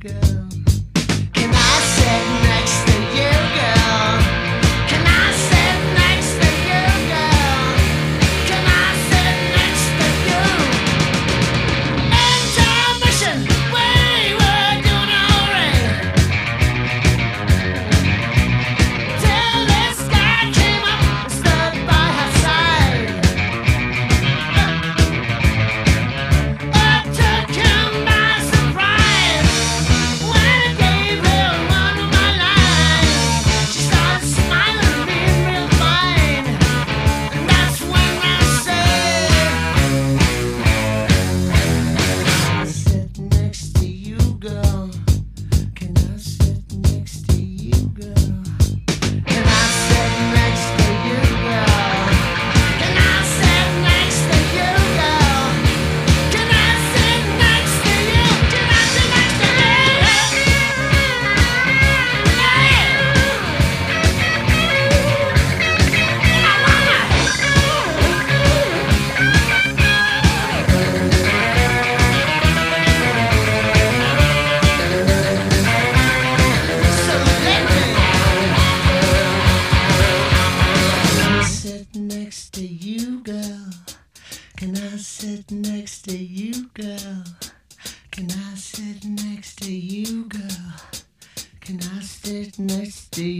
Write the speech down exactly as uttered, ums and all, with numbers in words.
girl? Can I sit next to you, girl? Can I sit next to you, girl? Can I sit next to you? Intermission, we were doing alright till this guy came up and stood by her side. I took him by surprise when I gave her one of my lines. She started smiling, being real fine, and that's when I said, "Can I sit next to you, girl? Can I sit next to you, girl? Can I sit next to you, girl? Can I sit next to you, girl? Can I sit next to you? Can I sit next to you?" So let me. Can I sit next to you, girl? Can I sit next to you, girl? Can I sit next to you, girl? Can I sit next to